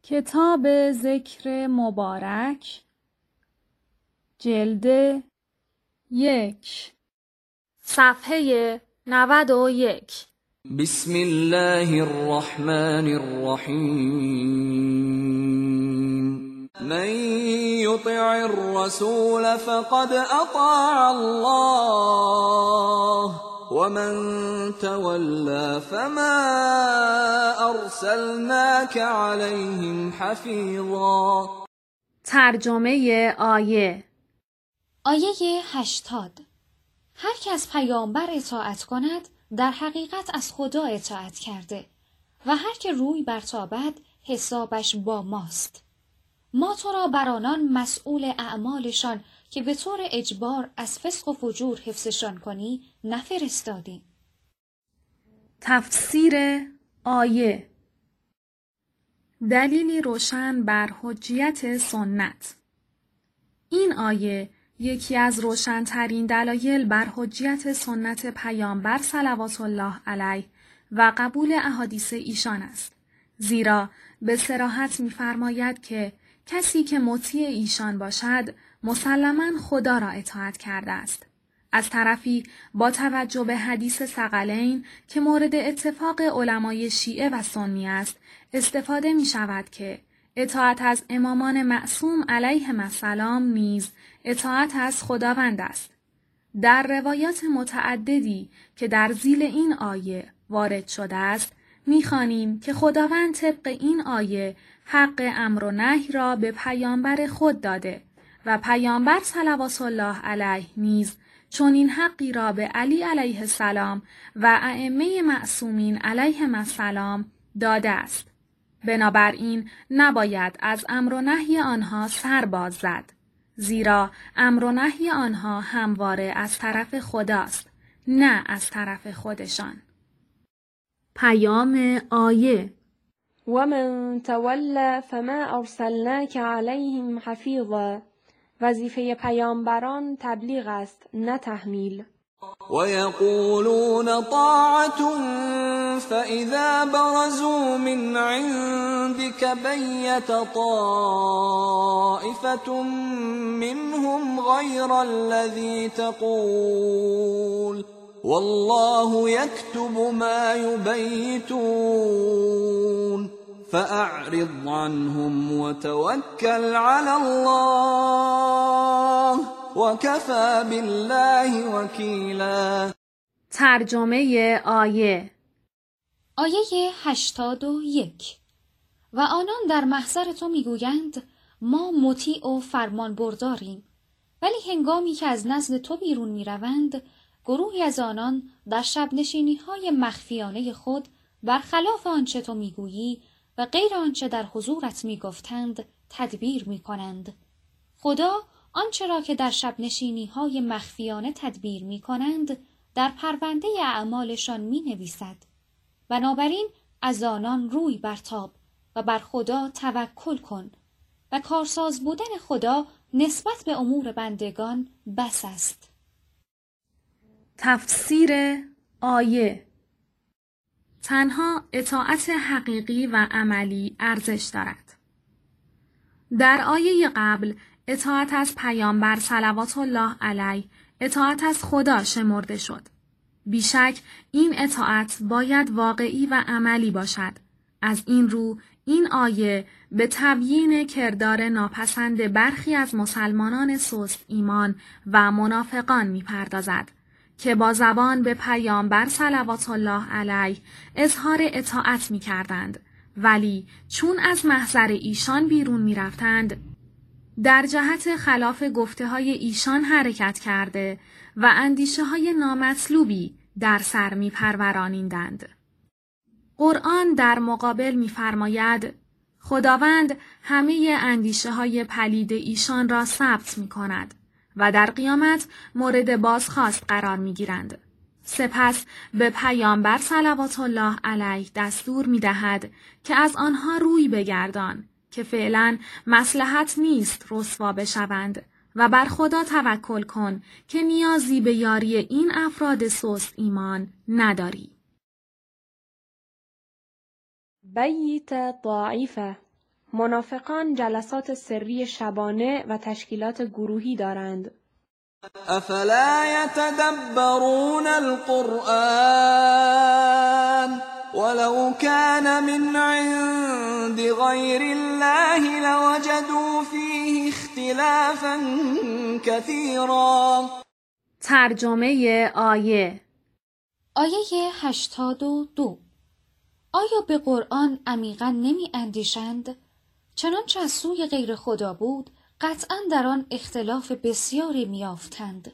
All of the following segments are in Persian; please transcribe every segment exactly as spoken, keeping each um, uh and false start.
کتاب ذکر مبارک جلد یک صفحه نود و یک. بسم الله الرحمن الرحیم. من یطع الرسول فقد اطاع الله ومن تولى فما ارسلناك عليهم حفیظا. ترجمه آیه. آیه هشتاد. هر که از پیامبر اطاعت کند در حقیقت از خدا اطاعت کرده و هر که روی برتابد حسابش با ماست. ما تو را بر آنان مسئول اعمالشان که به طور اجبار از فسق و فجور حفظشان کنی نفرستادیم. تفسیر آیه. دلیلی روشن بر حجیت سنت. این آیه یکی از روشن‌ترین دلایل بر حجیت سنت پیامبر صلوات الله علیه و قبول احادیث ایشان است. زیرا به صراحت می‌فرماید که کسی که مطیع ایشان باشد مسلماً خدا را اطاعت کرده است. از طرفی با توجه به حدیث ثقلین که مورد اتفاق علمای شیعه و سنی است استفاده می شود که اطاعت از امامان معصوم علیهم السلام نیز اطاعت از خداوند است. در روایات متعددی که در ذیل این آیه وارد شده است می‌خوانیم که خداوند طبق این آیه حق امر و نهی را به پیامبر خود داده و پیامبر صلوات الله علیه نیز چون این حقی را به علی علیه السلام و ائمه معصومین علیهم السلام داده است. بنابراین نباید از امر و نهی آنها سر باز زد، زیرا امر و نهی آنها همواره از طرف خداست، نه از طرف خودشان. پیام آیه. ومن تولى فما ارسلناك عليهم حفیظا. وظیفه پیامبران تبلیغ است نه تحمیل. ويقولون طاعة فإذا برزوا من عندك بيت طائفة منهم غير الذي تقول والله يكتب ما يبيتون فأعرض عنهم وتوكل على الله وكفى بالله وكیلا. ترجمه آیه. آیه هشتاد و یک. و آنان در محضر تو میگویند ما مطیع و فرمان برداریم، ولی هنگامی که از نزد تو بیرون میروند گروهی از آنان در شب نشینی های مخفیانه خود برخلاف آنچه تو میگویی و غیر آنچه در حضورت میگفتند تدبیر میکنند. خدا آنچه را که در شب نشینی های مخفیانه تدبیر می کنند در پرونده اعمالشان می نویسد. بنابراین از آنان روی برتاب و بر خدا توکل کن و کارساز بودن خدا نسبت به امور بندگان بس است. تفسیر آیه. تنها اطاعت حقیقی و عملی ارزش دارد. در آیه قبل اطاعت از پیامبر صلوات الله علیه اطاعت از خدا شمرده شد. بیشک این اطاعت باید واقعی و عملی باشد. از این رو این آیه به تبیین کردار ناپسند برخی از مسلمانان سست ایمان و منافقان می‌پردازد که با زبان به پیامبر صلوات الله علیه اظهار اطاعت می‌کردند، ولی چون از محضر ایشان بیرون می‌رفتند در جهت خلاف گفته های ایشان حرکت کرده و اندیشه های نامطلوبی در سر می پرورانیدند. قرآن در مقابل می فرماید خداوند همه اندیشه های پلید ایشان را ثبت می کند و در قیامت مورد بازخواست قرار می گیرند. سپس به پیامبر صلوات الله علیه دستور می دهد که از آنها روی بگردان که فعلا مصلحت نیست رسوا بشوند و بر خدا توکل کن که نیازی به یاری این افراد سست ایمان نداری. بیت طائفه. منافقان جلسات سری شبانه و تشکیلات گروهی دارند. افلا يتدبرون القرآن ولو كان من عند غير الله لوجدوا فيه اختلافا كثيرا. ترجمه آیه. آیه هشتاد و دو. آیا به قرآن عمیقاً نمی اندیشند؟ چنانچه از سوی غیر خدا بود، قطعاً در آن اختلاف بسیاری میافتند.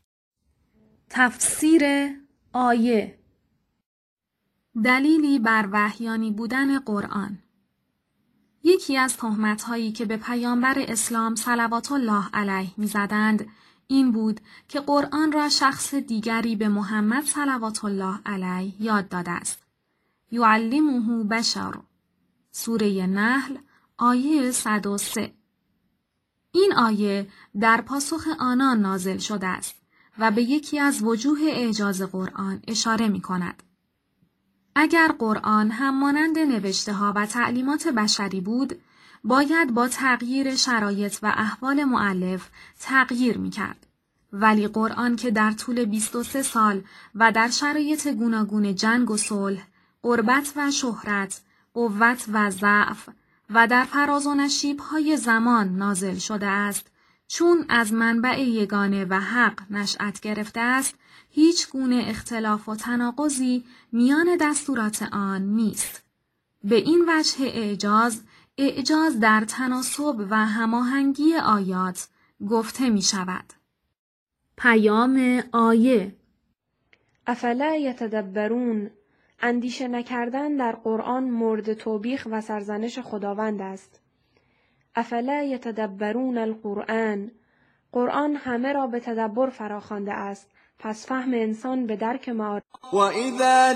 تفسیر آیه. دلیلی بر وحیانی بودن قرآن. یکی از تهمت‌هایی که به پیامبر اسلام صلوات الله علیه می‌زدند این بود که قرآن را شخص دیگری به محمد صلوات الله علیه یاد داده است. یعلمه بشر. سوره نحل آیه صد و سه. این آیه در پاسخ آنان نازل شده است و به یکی از وجوه اعجاز قرآن اشاره می کند. اگر قرآن هم مانند نوشته ها و تعلیمات بشری بود، باید با تغییر شرایط و احوال مؤلف تغییر می کرد. ولی قرآن که در طول بیست و سه سال و در شرایط گوناگون جنگ و صلح، غربت و شهرت، قوت و ضعف و در فراز و نشیب‌های زمان نازل شده است، چون از منبع یگانه و حق نشأت گرفته است، هیچ گونه اختلاف و تناقضی میان دستورات آن نیست. به این وجه اعجاز، اعجاز در تناسب و هماهنگی آیات گفته می شود. پیام آیه. افلا یتدبرون، اندیشه نکردن در قرآن مورد توبیخ و سرزنش خداوند است. افلا یتدبرون القرآن، قرآن همه را به تدبر فراخوانده است، پس فهم انسان به درک معارف. و اذا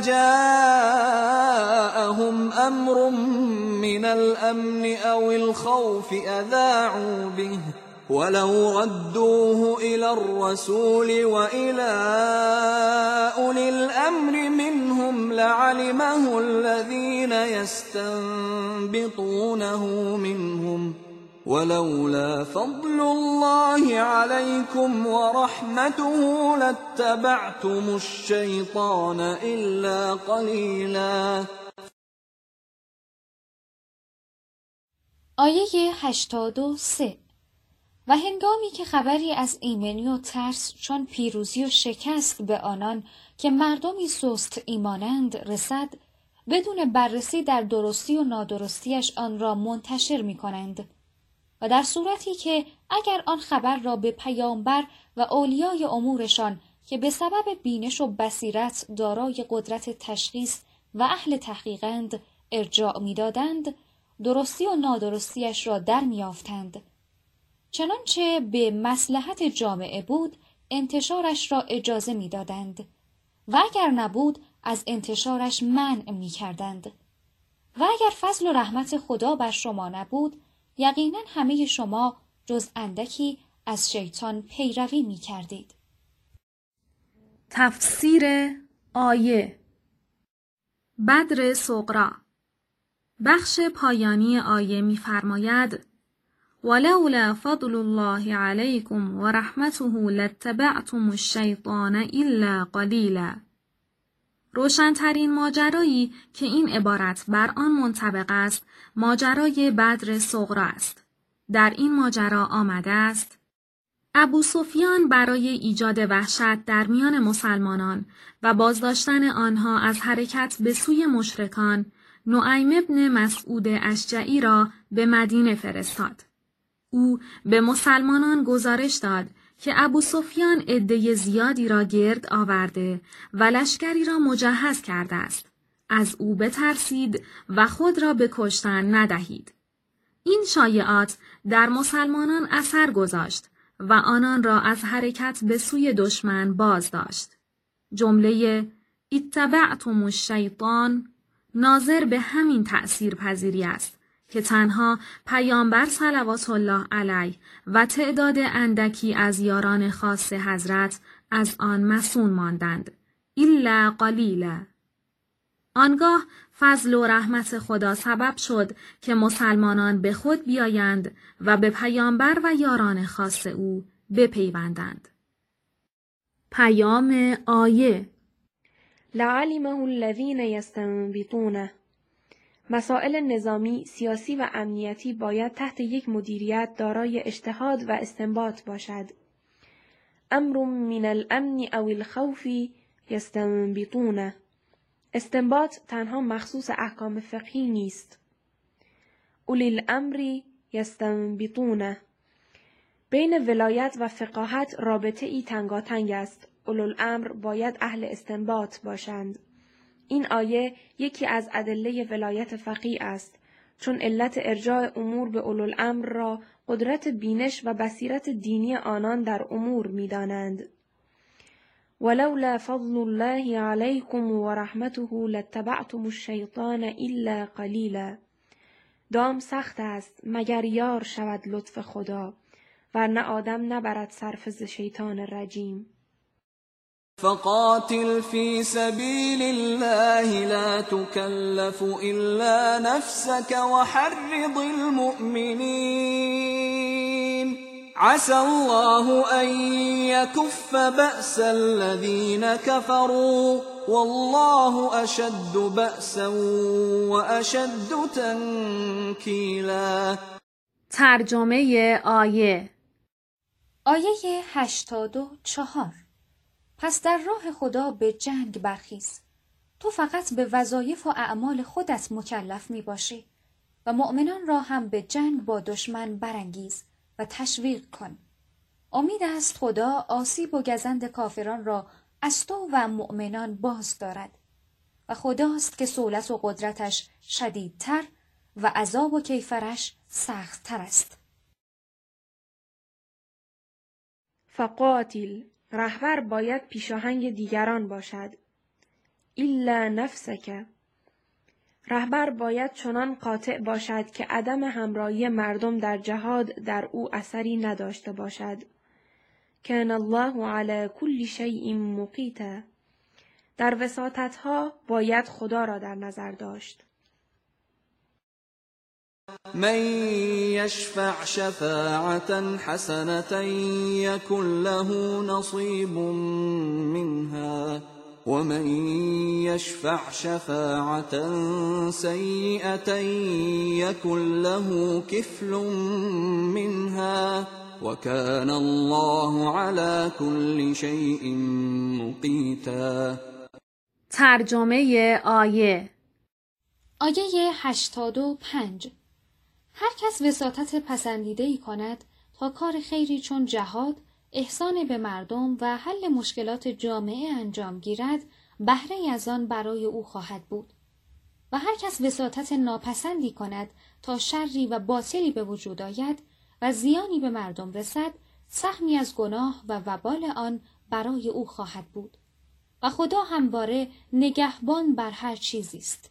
جاءهم امر من الامن او الخوف اذاعوا به ولو ردوه إلى الرسول وإلى أولي الأمر منهم لعلمه الذين يستنبطونه منهم ولولا فضل الله عليكم ورحمته لاتبعتم الشيطان إلا قليلا. آیه هشتاد و سه. و هنگامی که خبری از ایمنی و ترس چون پیروزی و شکست به آنان که مردمی سست ایمانند رسد، بدون بررسی در درستی و نادرستیش آن را منتشر می کنند. و در صورتی که اگر آن خبر را به پیامبر و اولیای امورشان که به سبب بینش و بصیرت دارای قدرت تشخیص و اهل تحقیقند ارجاع می دادند، درستی و نادرستیش را در می یافتند. چنانچه به مصلحت جامعه بود، انتشارش را اجازه می دادند و اگر نبود از انتشارش منع می کردند. و اگر فضل و رحمت خدا بر شما نبود، یقینا همه شما جز اندکی از شیطان پیروی می کردید. تفسیر آیه. بدر صغری. بخش پایانی آیه می فرماید ولولا فضل الله علیکم و رحمته لاتبعتم الشیطان الا قلیلا. روشنترین ماجرایی که این عبارت بر آن منطبق است، ماجرای بدر صغری است. در این ماجرا آمده است ابو سفیان برای ایجاد وحشت در میان مسلمانان و بازداشتن آنها از حرکت به سوی مشرکان، نعیم ابن مسعود اشجعی را به مدینه فرستاد. او به مسلمانان گزارش داد که ابو سفیان عده زیادی را گرد آورده و لشکری را مجهز کرده است. از او بترسید و خود را به کشتن ندهید. این شایعات در مسلمانان اثر گذاشت و آنان را از حرکت به سوی دشمن باز داشت. جمله اتبعتم الشیطان ناظر به همین تأثیر پذیری است که تنها پیامبر صلوات الله علیه و تعداد اندکی از یاران خاص حضرت از آن مصون ماندند. الا قلیلا. آنگاه فضل و رحمت خدا سبب شد که مسلمانان به خود بیایند و به پیامبر و یاران خاص او بپیوندند. پیام آیه: لعلمه الذین یستنبطونه. مسائل نظامی، سیاسی و امنیتی باید تحت یک مدیریت دارای اجتهاد و استنباط باشد. امر من الامن او الخوف یستنبطونه. استنباط تنها مخصوص احکام فقهی نیست. اولی الامر یستنبطونه. بین ولایت و فقاهت رابطه ای تنگاتنگ است. اولوالامر باید اهل استنباط باشند. این آیه یکی از ادله ولایت فقیه است، چون علت ارجاع امور به اولوالامر را قدرت بینش و بصیرت دینی آنان در امور می‌دانند. ولولا فضل الله علیکم و رحمته لاتبعتم الشیطان الا قلیلا. دام سخت است مگر یار شود لطف خدا، ورنه آدم نبرد صرف ز شیطان رجیم. فقاتل في سبيل الله لا تكلف إلا نفسك وحرض المؤمنين عسى الله أن يكف بأس الذين كفروا والله أشد بأسا وأشد تنكيلا. ترجمه آیه: آیه هشتاد و چهار. پس در راه خدا به جنگ برخیز. تو فقط به وظایف و اعمال خودت مکلف می باشی و مؤمنان را هم به جنگ با دشمن برانگیز و تشویق کن. امید است خدا آسیب و گزند کافران را از تو و مؤمنان باز دارد و خداست که سهولت و قدرتش شدیدتر و عذاب و کیفرش سختتر است. فقاتل. رهبر باید پیشاهنگ دیگران باشد. الا نفسک. رهبر باید چنان قاطع باشد که عدم همراهی مردم در جهاد در او اثری نداشته باشد. کان الله علی کل شیء مقیتا. در وساطتها باید خدا را در نظر داشت. من يشفع شفاعة حسنة يكن له نصيب منها ومن يشفع شفاعة سيئة يكن له كفل منها وكان الله على كل شيء مقيتا. ترجمه آیه: آیه هشتاد و پنج. هر کس وساطت پسندیده‌ای کند تا کار خیری چون جهاد، احسان به مردم و حل مشکلات جامعه انجام گیرد، بهره از آن برای او خواهد بود. و هر کس وساطت ناپسندی کند تا شری و باطلی به وجود آید و زیانی به مردم رسد، سهمی از گناه و وبال آن برای او خواهد بود. و خدا همواره نگهبان بر هر چیزی است.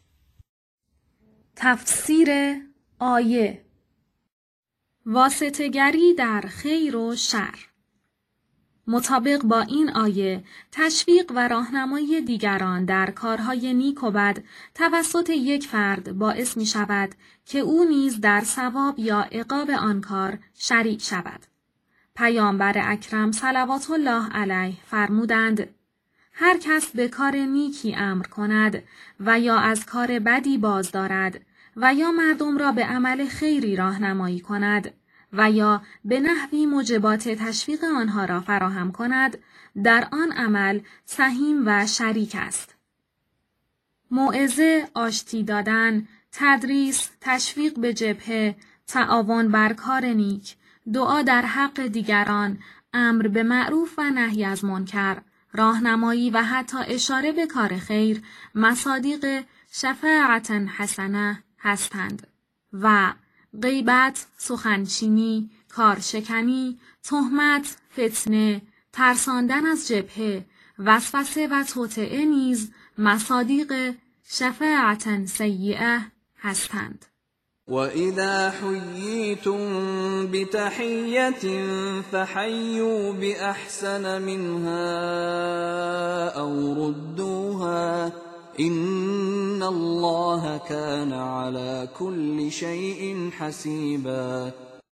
تفسیر آیه: واسطه‌گری در خیر و شر. مطابق با این آیه، تشویق و راهنمایی دیگران در کارهای نیک و بد توسط یک فرد باعث می شود که او نیز در ثواب یا عقاب آن کار شریک شود. پیامبر اکرم صلوات الله علیه فرمودند: هر کس به کار نیکی امر کند و یا از کار بدی باز دارد و یا مردم را به عمل خیری راهنمایی کند و یا به نحوی موجبات تشویق آنها را فراهم کند، در آن عمل سهیم و شریک است. موعظه، آشتی دادن، تدریس، تشویق به جبهه، تعاون بر کار نیک، دعا در حق دیگران، امر به معروف و نهی از منکر، راهنمایی و حتی اشاره به کار خیر مصادیق شفاعة حسنه هستند و غیبت، سخنچینی، کارشکنی، تهمت، فتنه، ترساندن از جبهه، وسوسه و توطئه نیز مصادیق شفاعة سیئه هستند. وَإِذَا حُيِّيتُم بِتَحِيَّةٍ فَحَيُّوا بِأَحْسَنَ مِنْهَا أَوْ رُدُّوهَا إن الله كان على كل شيء حسیبا.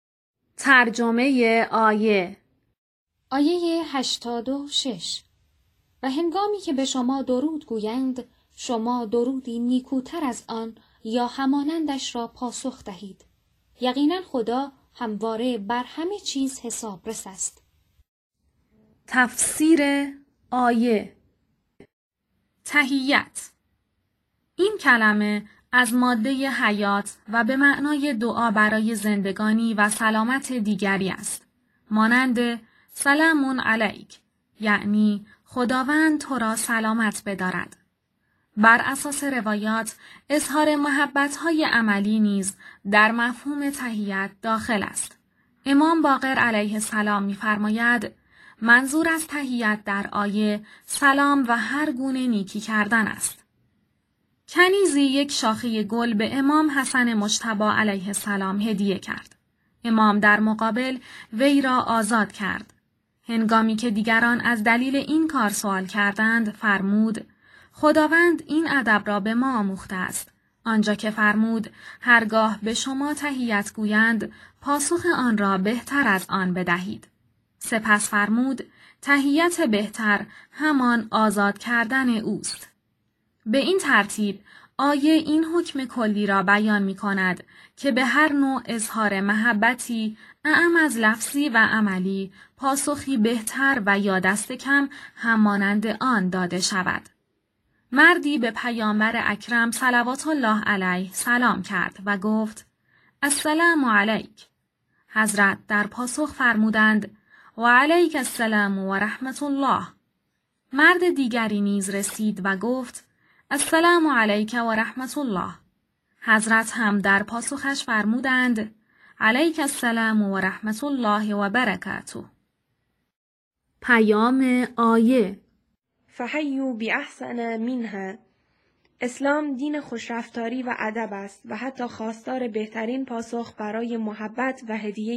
ترجمه آیه. آیه هشتاد و شش. و هنگامی که به شما درود گویند، شما درودی نیکوتر از آن یا همانندش را پاسخ دهید. یقینا خدا همواره بر همه چیز حسابرس است. تفسیر آیه. تحیت. این کلمه از ماده حیات و به معنای دعا برای زندگانی و سلامت دیگری است. مانند سلام علیک، یعنی خداوند تو را سلامت بدارد. بر اساس روایات، اظهار محبت‌های عملی نیز در مفهوم تحیت داخل است. امام باقر علیه السلام می‌فرماید منظور از تحیت در آیه سلام و هر گونه نیکی کردن است. کنیزی یک شاخه گل به امام حسن مجتبی علیه السلام هدیه کرد. امام در مقابل وی را آزاد کرد. هنگامی که دیگران از دلیل این کار سوال کردند، فرمود خداوند این ادب را به ما آموخته است. آنجا که فرمود هرگاه به شما تحیت گویند، پاسخ آن را بهتر از آن بدهید. سپس فرمود تحیت بهتر همان آزاد کردن اوست. به این ترتیب آیه این حکم کلی را بیان می کند که به هر نوع اظهار محبتی، اعم از لفظی و عملی، پاسخی بهتر و یا دست کم همانند آن داده شود. مردی به پیامبر اکرم صلوات الله علیه سلام کرد و گفت السلام علیک. حضرت در پاسخ فرمودند و علیک السلام و رحمت الله. مرد دیگری نیز رسید و گفت السلام علیک و رحمت الله. حضرت هم در پاسخش فرمودند علیک السلام و رحمت الله و برکاته. پیام آیه. فحیوا باحسن منها. اسلام دین خوشرفتاری و ادب است و حتی خواستار بهترین پاسخ برای محبت و هدیه